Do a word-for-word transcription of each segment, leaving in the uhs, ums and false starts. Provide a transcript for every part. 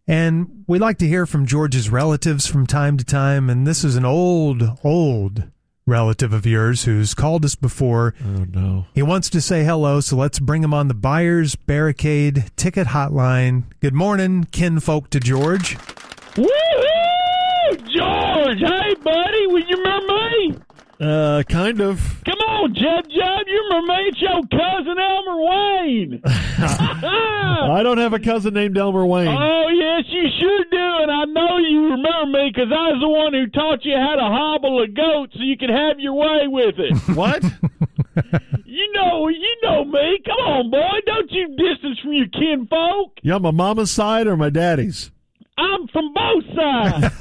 And we like to hear from George's relatives from time to time, and this is an old, old relative of yours who's called us before. Oh, no. He wants to say hello, so let's bring him on the Buyers Barricade Ticket Hotline. Good morning, kinfolk to George. Woo-hoo! George, hey, buddy, will you remember me? Uh, kind of. Come on, Jeb Jeb, you remember me? It's your cousin Elmer Wayne. I don't have a cousin named Elmer Wayne. Oh, yes, you sure do, and I know you remember me because I was the one who taught you how to hobble a goat so you could have your way with it. What? You know, you know me. Come on, boy, don't you distance from your kinfolk. You on my mama's side or my daddy's? I'm from both sides.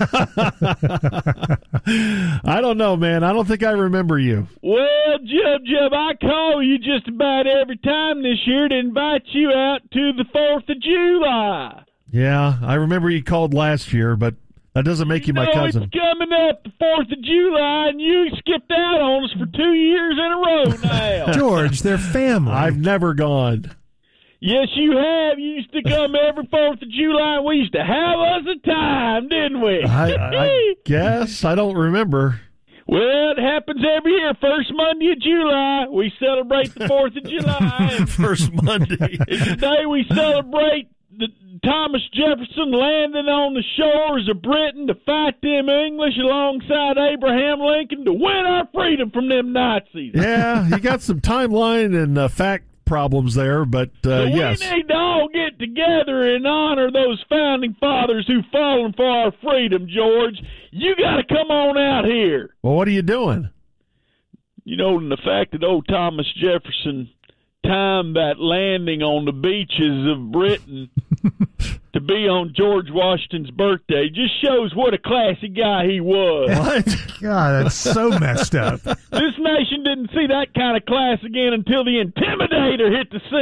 I don't know, man. I don't think I remember you. Well, Jeb Jeb, I call you just about every time this year to invite you out to the fourth of July. Yeah, I remember you called last year, but that doesn't make you, you my know, cousin. It's coming up the fourth of July, and you skipped out on us for two years in a row now. George, they're family. I've never gone. Yes, you have. You used to come every fourth of July, and we used to have us a time, didn't we? I, I guess. I don't remember. Well, it happens every year. First Monday of July, we celebrate the fourth of July. First Monday. It's the day we celebrate the Thomas Jefferson landing on the shores of Britain to fight them English alongside Abraham Lincoln to win our freedom from them Nazis. Yeah, you got some timeline and uh, fact problems there, but uh, so yes. We need to all get together and honor those founding fathers who've fallen for our freedom, George. You got to come on out here. Well, what are you doing? You know, and the fact that old Thomas Jefferson timed that landing on the beaches of Britain to be on George Washington's birthday just shows what a classy guy he was. What? God, that's so messed up. This nation didn't see that kind of class again until the Intimidator hit the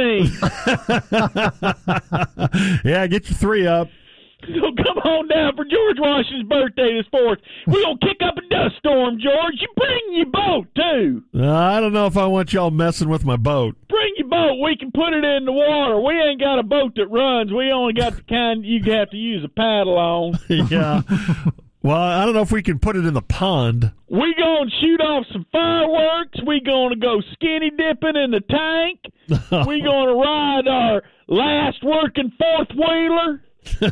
scene. Yeah, get your three up. So come on down for George Washington's birthday this fourth. We're going to kick up a dust storm, George. You bring your boat, too. Uh, I don't know if I want y'all messing with my boat. Bring your boat. We can put it in the water. We ain't got a boat that runs. We only got the kind you have to use a paddle on. Yeah. Well, I don't know if we can put it in the pond. We going to shoot off some fireworks. We going to go skinny dipping in the tank. We going to ride our last working fourth-wheeler.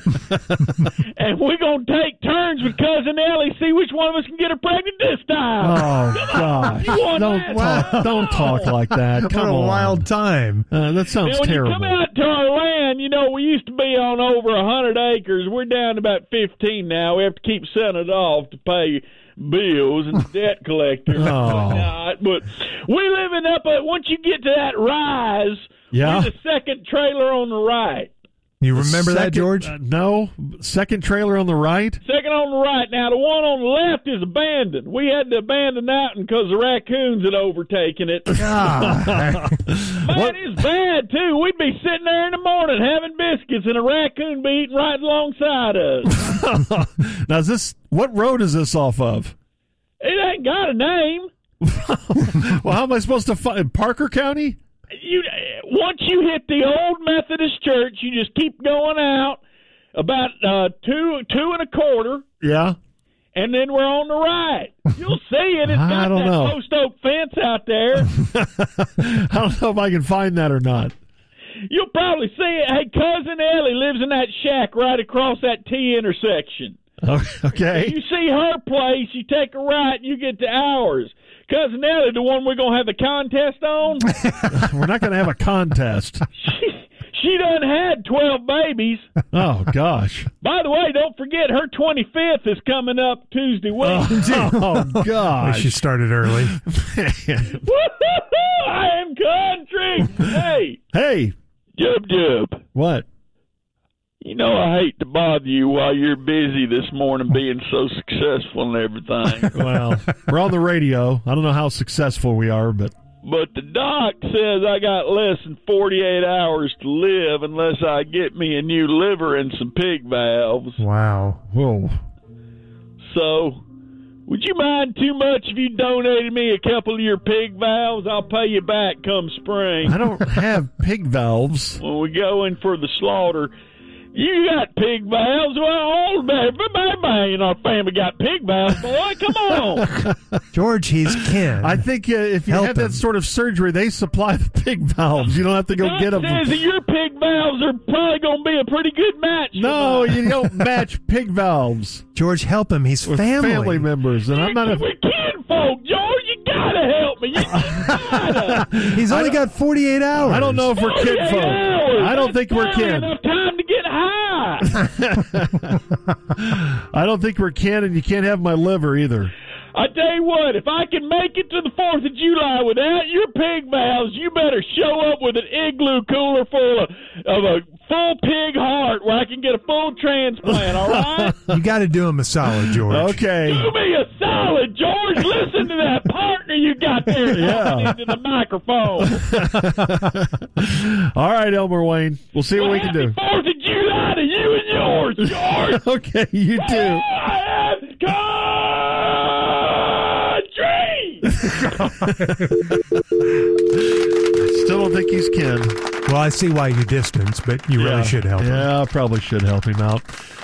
And we're going to take turns with Cousin Ellie, see which one of us can get her pregnant this time. Oh, gosh. Don't talk, don't talk like that. Come what a on. wild time. Uh, that sounds now, when terrible. you come out to our land, you know, we used to be on over one hundred acres. We're down to about fifteen now. We have to keep selling it off to pay bills and the debt collector. Oh. But, but we living up at, once you get to that rise, Yeah. we're the second trailer on the right. You remember Second- that, George? Uh, no. Second trailer on the right? Second on the right. Now, the one on the left is abandoned. We had to abandon that one because the raccoons had overtaken it. God. Man, it's bad, too. We'd be sitting there in the morning having biscuits, and a raccoon be eating right alongside us. Now, is this, what road is this off of? It ain't got a name. Well, how am I supposed to find Parker County? You once you hit the old Methodist church, you just keep going out about uh, two two and a quarter, Yeah. and then we're on the right. You'll see it. It's I got don't that know. post oak fence out there. I don't know if I can find that or not. You'll probably see it. Hey, Cousin Ellie lives in that shack right across that T intersection. Okay. You see her place, you take a right, and you get to ours. Cousin Ellie, the one we're going to have the contest on, We're not going to have a contest. she, she done had twelve babies. Oh, gosh. By the way, don't forget her twenty-fifth is coming up Tuesday week. Oh, gosh. She started early. Woo-hoo-hoo, I am country. Hey, Hey, Jub Jub, what? you know I hate to bother you while you're busy this morning being so successful and everything. Well, we're on the radio. I don't know how successful we are, but But the doc says I got less than forty-eight hours to live unless I get me a new liver and some pig valves. Wow. whoa. So, would you mind too much if you donated me a couple of your pig valves? I'll pay you back come spring I don't have pig valves. when we go in for the slaughter. You got pig valves. Well, all everybody in our family got pig valves, boy. Come on. George, he's kin. I think uh, if you Help have that him. sort of surgery, they supply the pig valves. You don't have to go Doc get them. says that your pig valves are probably going to be a pretty good match. No, for mine. you don't match pig valves George, help him. He's with family. family members, and I'm not a. We're kinfolk, George. You gotta help me. You gotta. He's only got forty-eight hours. I don't know if we're forty-eight kinfolk. hours. I don't think we're That's barely kin. enough time to get high. I don't think we're kin, and you can't have my liver either. I tell you what, if I can make it to the fourth of July without your pig valves, you better show up with an igloo cooler full of, of a full pig heart where I can get a full transplant, all right? You got to do him a solid, George. Okay. Do me a solid, George. Listen to that partner you got there Yeah. talking into the microphone. All right, Elmer Wayne. We'll see what we can do. fourth of July to you and yours, George. Okay, you too. I have country. Still don't think he's kin. Well, I see why you distance, but you Yeah. really should help him. Yeah, I probably should help him out.